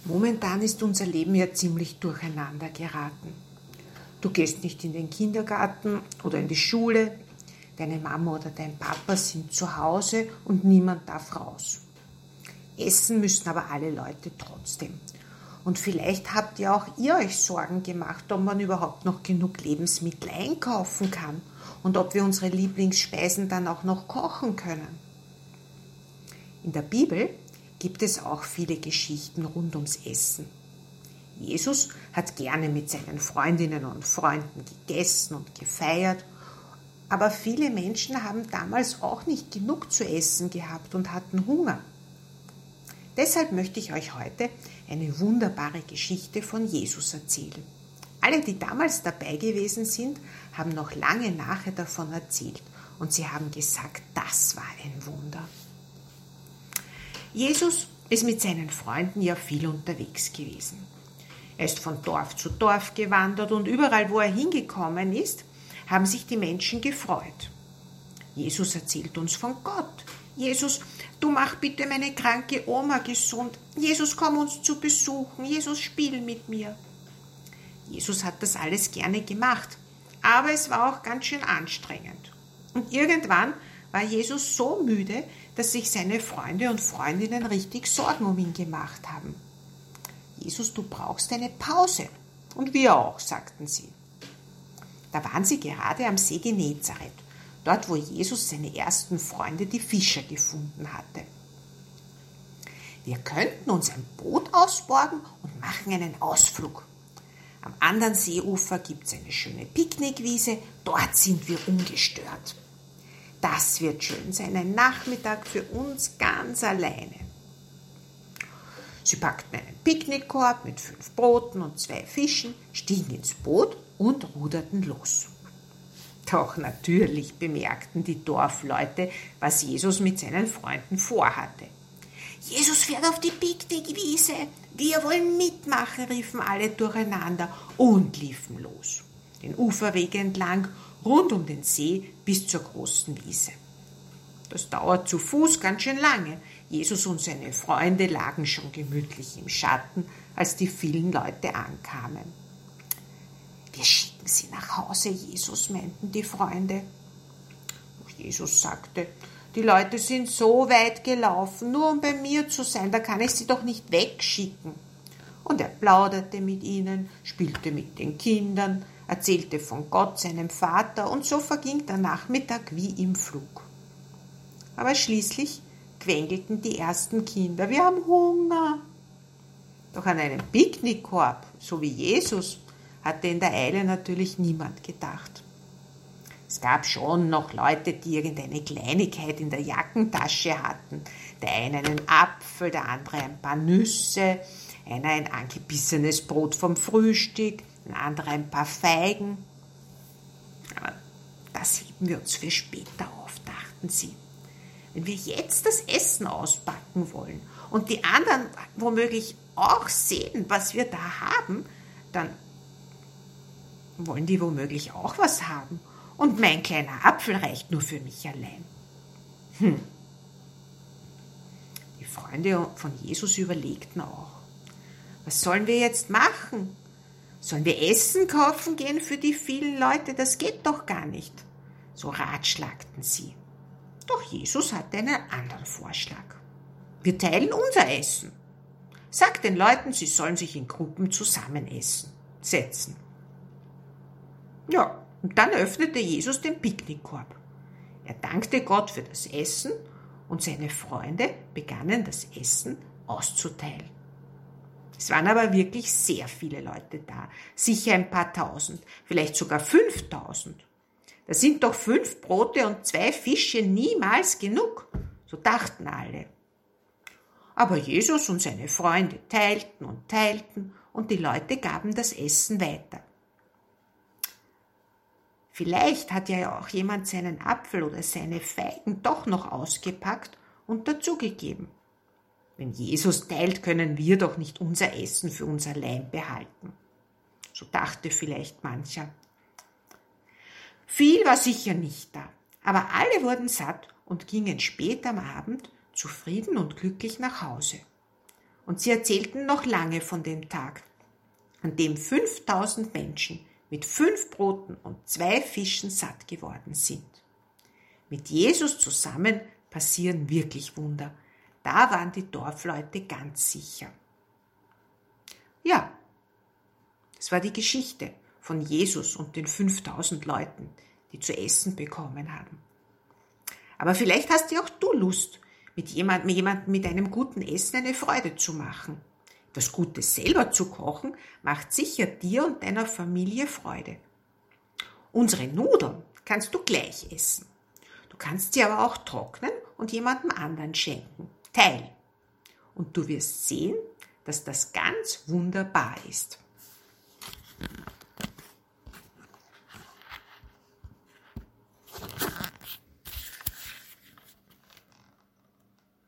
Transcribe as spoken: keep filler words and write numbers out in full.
Momentan ist unser Leben ja ziemlich durcheinander geraten. Du gehst nicht in den Kindergarten oder in die Schule, deine Mama oder dein Papa sind zu Hause und niemand darf raus. Essen müssen aber alle Leute trotzdem. Und vielleicht habt ihr auch ihr euch Sorgen gemacht, ob man überhaupt noch genug Lebensmittel einkaufen kann und ob wir unsere Lieblingsspeisen dann auch noch kochen können. In der Bibel gibt es auch viele Geschichten rund ums Essen. Jesus hat gerne mit seinen Freundinnen und Freunden gegessen und gefeiert, aber viele Menschen haben damals auch nicht genug zu essen gehabt und hatten Hunger. Deshalb möchte ich euch heute eine wunderbare Geschichte von Jesus erzählen. Alle, die damals dabei gewesen sind, haben noch lange nachher davon erzählt und sie haben gesagt, das war ein Wunder. Jesus ist mit seinen Freunden ja viel unterwegs gewesen. Er ist von Dorf zu Dorf gewandert und überall, wo er hingekommen ist, haben sich die Menschen gefreut. Jesus erzählt uns von Gott. Jesus, du mach bitte meine kranke Oma gesund. Jesus, komm uns zu besuchen. Jesus, spiel mit mir. Jesus hat das alles gerne gemacht, aber es war auch ganz schön anstrengend. Und irgendwann war Jesus so müde, dass sich seine Freunde und Freundinnen richtig Sorgen um ihn gemacht haben. Jesus, du brauchst eine Pause. Und wir auch, sagten sie. Da waren sie gerade am See Genezareth, dort wo Jesus seine ersten Freunde, die Fischer, gefunden hatte. Wir könnten uns ein Boot ausborgen und machen einen Ausflug. Am anderen Seeufer gibt es eine schöne Picknickwiese, dort sind wir ungestört. Das wird schön sein, ein Nachmittag für uns ganz alleine. Sie packten einen Picknickkorb mit fünf Broten und zwei Fischen, stiegen ins Boot und ruderten los. Doch natürlich bemerkten die Dorfleute, was Jesus mit seinen Freunden vorhatte. Jesus fährt auf die Picknickwiese, wir wollen mitmachen, riefen alle durcheinander und liefen los. Den Uferweg entlang, rund um den See bis zur großen Wiese. Das dauert zu Fuß ganz schön lange. Jesus und seine Freunde lagen schon gemütlich im Schatten, als die vielen Leute ankamen. Wir schicken sie nach Hause, Jesus, meinten die Freunde. Doch Jesus sagte, die Leute sind so weit gelaufen, nur um bei mir zu sein, da kann ich sie doch nicht wegschicken. Und er plauderte mit ihnen, spielte mit den Kindern, erzählte von Gott, seinem Vater, und so verging der Nachmittag wie im Flug. Aber schließlich quengelten die ersten Kinder, wir haben Hunger. Doch an einen Picknickkorb, so wie Jesus, hatte in der Eile natürlich niemand gedacht. Es gab schon noch Leute, die irgendeine Kleinigkeit in der Jackentasche hatten. Der eine einen Apfel, der andere ein paar Nüsse, einer ein angebissenes Brot vom Frühstück, ein anderer ein paar Feigen. Aber das heben wir uns für später auf, dachten sie. Wenn wir jetzt das Essen auspacken wollen und die anderen womöglich auch sehen, was wir da haben, dann wollen die womöglich auch was haben. Und mein kleiner Apfel reicht nur für mich allein. Hm. Die Freunde von Jesus überlegten auch. Was sollen wir jetzt machen? Sollen wir Essen kaufen gehen für die vielen Leute? Das geht doch gar nicht. So ratschlagten sie. Doch Jesus hatte einen anderen Vorschlag. Wir teilen unser Essen. Sag den Leuten, sie sollen sich in Gruppen zusammen essen, setzen. Ja, und dann öffnete Jesus den Picknickkorb. Er dankte Gott für das Essen und seine Freunde begannen das Essen auszuteilen. Es waren aber wirklich sehr viele Leute da, sicher ein paar tausend, vielleicht sogar fünftausend. Da sind doch fünf Brote und zwei Fische niemals genug, so dachten alle. Aber Jesus und seine Freunde teilten und teilten und die Leute gaben das Essen weiter. Vielleicht hat ja auch jemand seinen Apfel oder seine Feigen doch noch ausgepackt und dazugegeben. Wenn Jesus teilt, können wir doch nicht unser Essen für uns allein behalten. So dachte vielleicht mancher. Viel war sicher nicht da, aber alle wurden satt und gingen spät am Abend zufrieden und glücklich nach Hause. Und sie erzählten noch lange von dem Tag, an dem fünftausend Menschen mit fünf Broten und zwei Fischen satt geworden sind. Mit Jesus zusammen passieren wirklich Wunder. Da waren die Dorfleute ganz sicher. Ja, das war die Geschichte von Jesus und den fünftausend Leuten, die zu essen bekommen haben. Aber vielleicht hast ja auch du Lust, mit jemandem, jemandem mit einem guten Essen eine Freude zu machen. Das Gutes selber zu kochen, macht sicher dir und deiner Familie Freude. Unsere Nudeln kannst du gleich essen. Du kannst sie aber auch trocknen und jemandem anderen schenken. Teil. Und du wirst sehen, dass das ganz wunderbar ist.